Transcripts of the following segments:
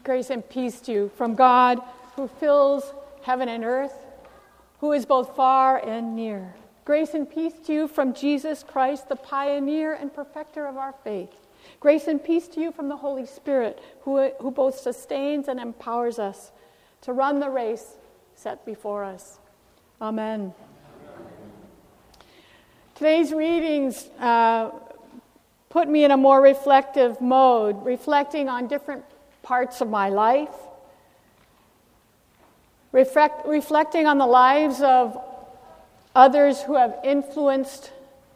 Grace and peace to you from God who fills heaven and earth, who is both far and near. Grace and peace to you from Jesus Christ, the pioneer and perfecter of our faith. Grace and peace to you from the Holy Spirit, who both sustains and empowers us to run the race set before us. Amen. Today's readings put me in a more reflective mode, reflecting on different parts of my life, reflecting on the lives of others who have influenced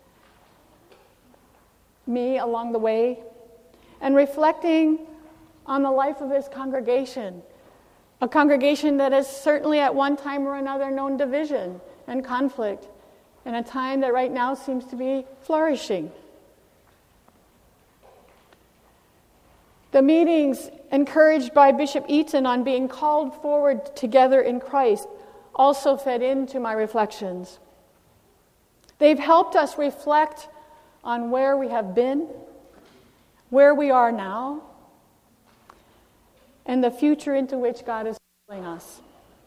me along the way, and reflecting on the life of this congregation, a congregation that has certainly at one time or another known division and conflict, in a time that right now seems to be flourishing. The meetings encouraged by Bishop Eaton on being called forward together in Christ also fed into my reflections. They've helped us reflect on where we have been, where we are now, and the future into which God is calling us.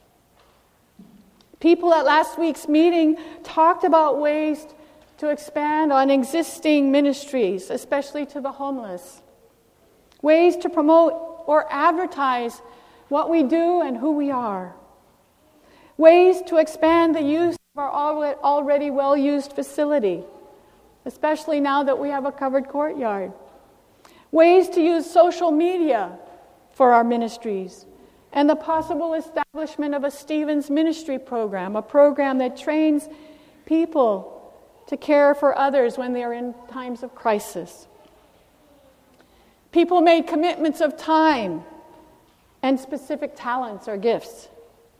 People at last week's meeting talked about ways to expand on existing ministries, especially to the homeless. Ways to promote or advertise what we do and who we are. Ways to expand the use of our already well-used facility, especially now that we have a covered courtyard. Ways to use social media for our ministries, and the possible establishment of a Stevens Ministry program, a program that trains people to care for others when they are in times of crisis. People made commitments of time and specific talents or gifts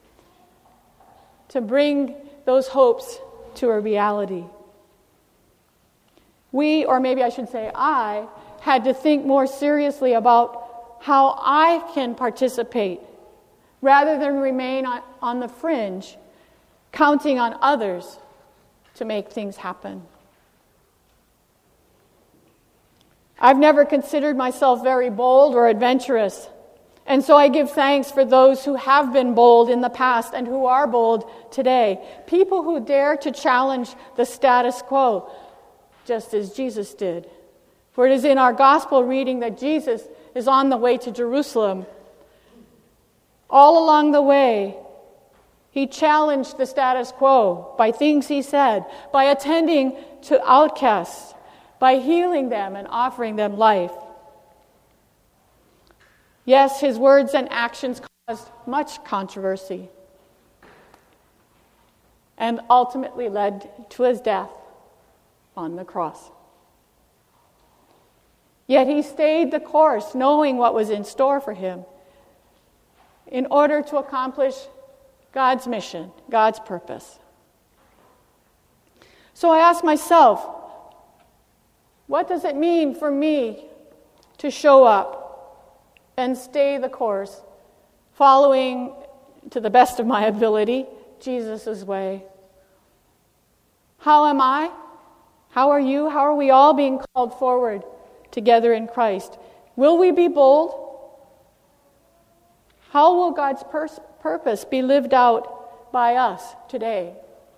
to bring those hopes to a reality. We, or maybe I should say I, had to think more seriously about how I can participate rather than remain on the fringe, counting on others to make things happen. I've never considered myself very bold or adventurous, and so I give thanks for those who have been bold in the past and who are bold today. People who dare to challenge the status quo, just as Jesus did. For it is in our gospel reading that Jesus is on the way to Jerusalem. All along the way, he challenged the status quo by things he said, by attending to outcasts, by healing them and offering them life. Yes, his words and actions caused much controversy and ultimately led to his death on the cross. Yet he stayed the course, knowing what was in store for him, in order to accomplish God's mission, God's purpose. So I asked myself, what does it mean for me to show up and stay the course, following, to the best of my ability, Jesus' way? How am I? How are you? How are we all being called forward together in Christ? Will we be bold? How will God's purpose be lived out by us today?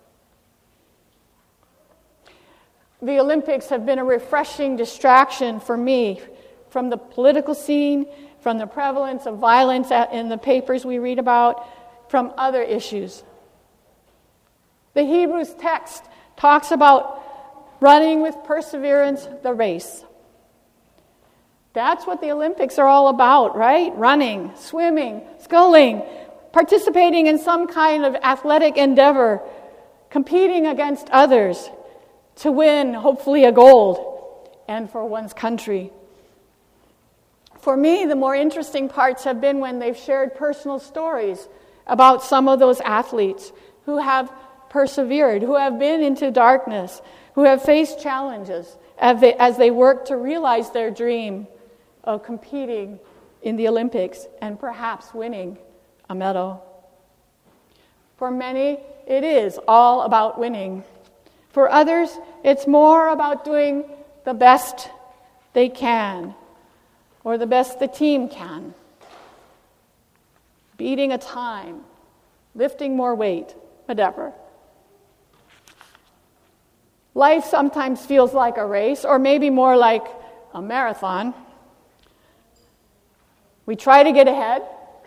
The Olympics have been a refreshing distraction for me from the political scene, from the prevalence of violence in the papers we read about, from other issues. The Hebrews text talks about running with perseverance the race. That's what the Olympics are all about, right? Running, swimming, sculling, participating in some kind of athletic endeavor, competing against others to win, hopefully, a gold, and for one's country. For me, the more interesting parts have been when they've shared personal stories about some of those athletes who have persevered, who have been into darkness, who have faced challenges as they work to realize their dream of competing in the Olympics and perhaps winning a medal. For many, it is all about winning. For others, it's more about doing the best they can, or the best the team can. beating a time, lifting more weight, whatever. Life sometimes feels like a race, or maybe more like a marathon. We try to get ahead.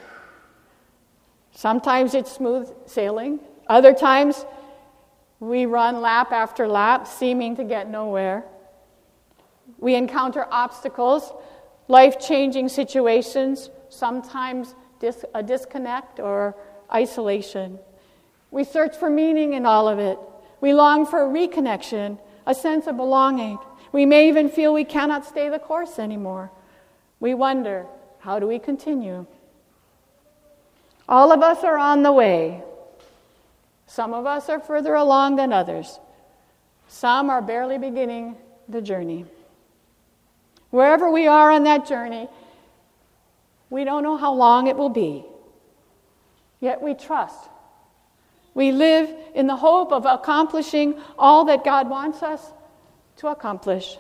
Sometimes it's smooth sailing. Other times we run lap after lap, seeming to get nowhere. We encounter obstacles, life-changing situations, sometimes a disconnect or isolation. We search for meaning in all of it. We long for reconnection, a sense of belonging. We may even feel we cannot stay the course anymore. We wonder, how do we continue? All of us are on the way. Some of us are further along than others. Some are barely beginning the journey. Wherever we are on that journey, we don't know how long it will be. Yet we trust. We live in the hope of accomplishing all that God wants us to accomplish.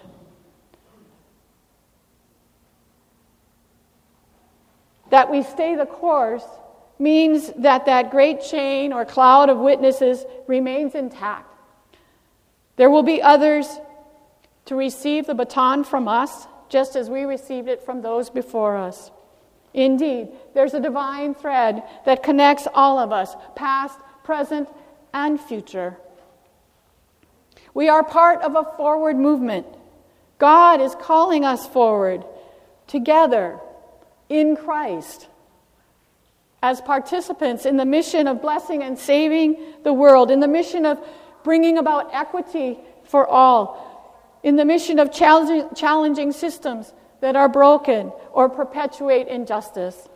That we stay the course means that great chain or cloud of witnesses remains intact. There will be others to receive the baton from us, just as we received it from those before us. Indeed, there's a divine thread that connects all of us, past, present, and future. We are part of a forward movement. God is calling us forward, together, in Christ, as participants in the mission of blessing and saving the world, in the mission of bringing about equity for all, in the mission of challenging systems that are broken or perpetuate injustice.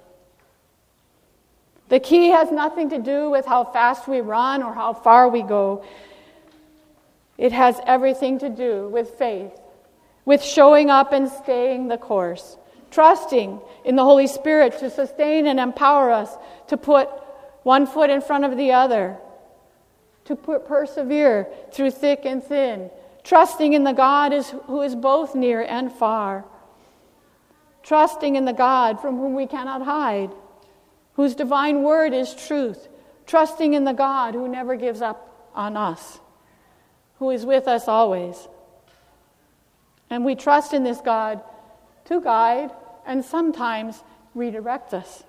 The key has nothing to do with how fast we run or how far we go. It has everything to do with faith, with showing up and staying the course, trusting in the Holy Spirit to sustain and empower us to put one foot in front of the other, to persevere through thick and thin, trusting in the God who is both near and far, trusting in the God from whom we cannot hide, whose divine word is truth, trusting in the God who never gives up on us, who is with us always. And we trust in this God to guide and sometimes redirect us.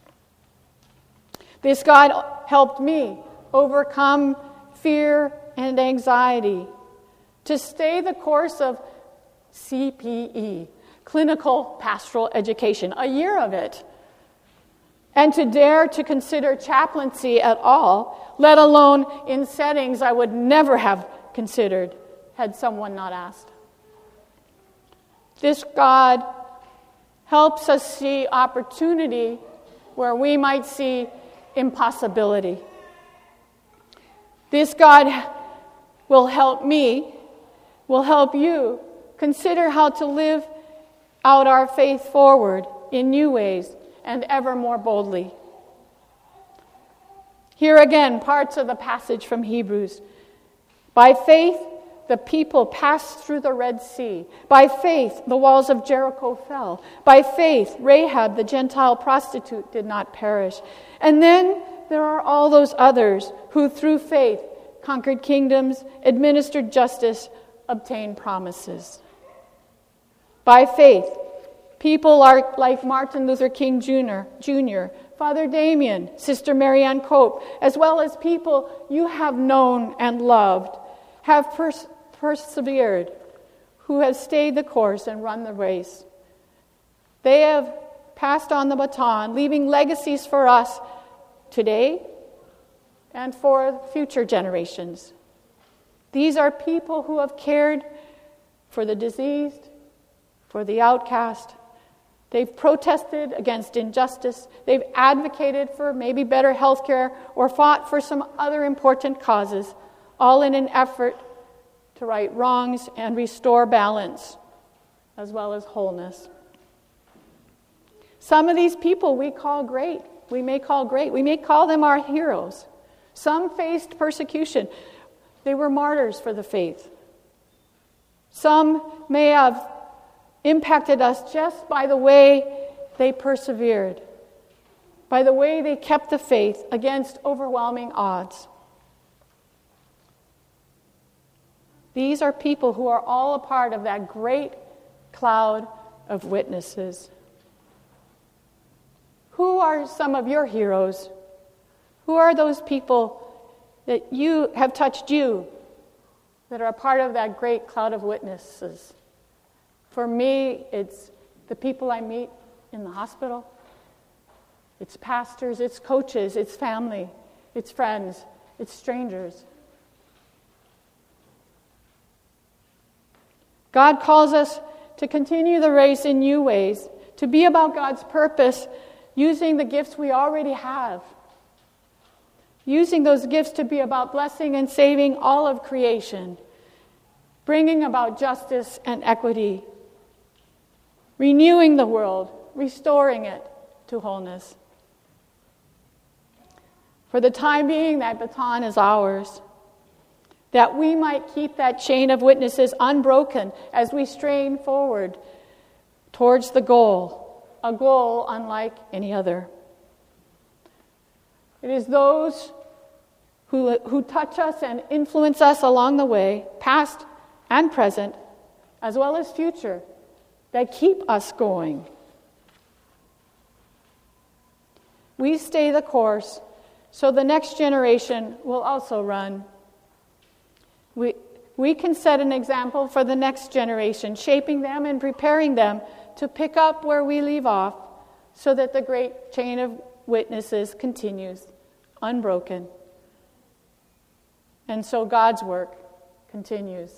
This God helped me overcome fear and anxiety, to stay the course of CPE, Clinical Pastoral Education, a year of it, and to dare to consider chaplaincy at all, let alone in settings I would never have considered had someone not asked. This God helps us see opportunity where we might see impossibility. This God will help me, will help you consider how to live out our faith forward in new ways and ever more boldly. Here again, parts of the passage from Hebrews. By faith, the people passed through the Red Sea. By faith, the walls of Jericho fell. By faith, Rahab, the Gentile prostitute, did not perish. And then there are all those others who, through faith, conquered kingdoms, administered justice, obtained promises. By faith, people are like Martin Luther King Jr., Father Damien, Sister Marianne Cope, as well as people you have known and loved, have persevered, who have stayed the course and run the race. They have passed on the baton, leaving legacies for us today and for future generations. These are people who have cared for the diseased, for the outcast. They've protested against injustice. They've advocated for maybe better health care or fought for some other important causes, all in an effort to right wrongs and restore balance, as well as wholeness. Some of these people we call great. We may call them our heroes. Some faced persecution. They were martyrs for the faith. Some may have impacted us just by the way they persevered, by the way they kept the faith against overwhelming odds. These are people who are all a part of that great cloud of witnesses. Who are some of your heroes? Who are those people that you have touched you that are a part of that great cloud of witnesses? For me, it's the people I meet in the hospital. It's pastors, it's coaches, it's family, it's friends, it's strangers. God calls us to continue the race in new ways, to be about God's purpose, using the gifts we already have. Using those gifts to be about blessing and saving all of creation, bringing about justice and equity, renewing the world, restoring it to wholeness. For the time being, that baton is ours, that we might keep that chain of witnesses unbroken as we strain forward towards the goal, a goal unlike any other. It is those who touch us and influence us along the way, past and present, as well as future, that keep us going. We stay the course, so the next generation will also run. We can set an example for the next generation, shaping them and preparing them to pick up where we leave off, so that the great chain of witnesses continues unbroken. And so God's work continues.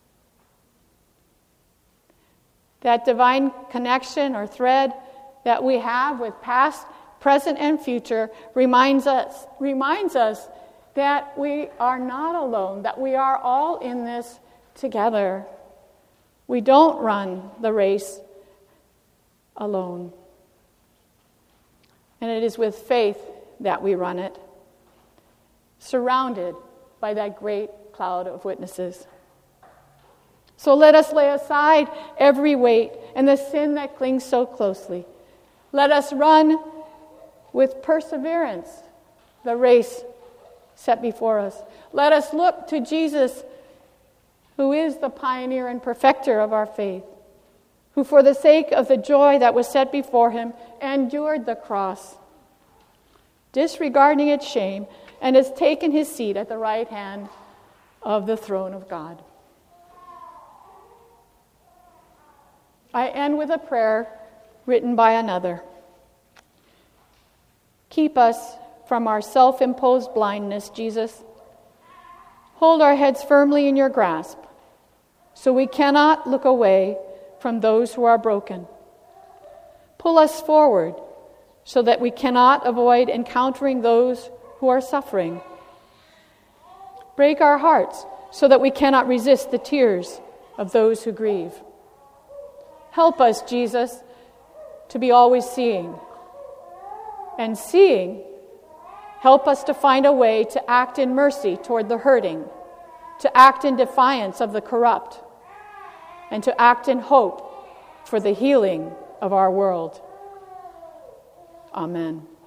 That divine connection or thread that we have with past, present, and future reminds us that we are not alone, that we are all in this together. We don't run the race alone. And it is with faith that we run it, surrounded by that great cloud of witnesses. So let us lay aside every weight and the sin that clings so closely. Let us run with perseverance the race set before us. Let us look to Jesus, who is the pioneer and perfecter of our faith, who for the sake of the joy that was set before him endured the cross, disregarding its shame, and has taken his seat at the right hand of the throne of God. I end with a prayer written by another. Keep us from our self-imposed blindness, Jesus. Hold our heads firmly in your grasp, so we cannot look away from those who are broken. Pull us forward, so that we cannot avoid encountering those who are suffering. Break our hearts, so that we cannot resist the tears of those who grieve. Help us, Jesus, to be always seeing. And seeing, help us to find a way to act in mercy toward the hurting, to act in defiance of the corrupt, and to act in hope for the healing of our world. Amen.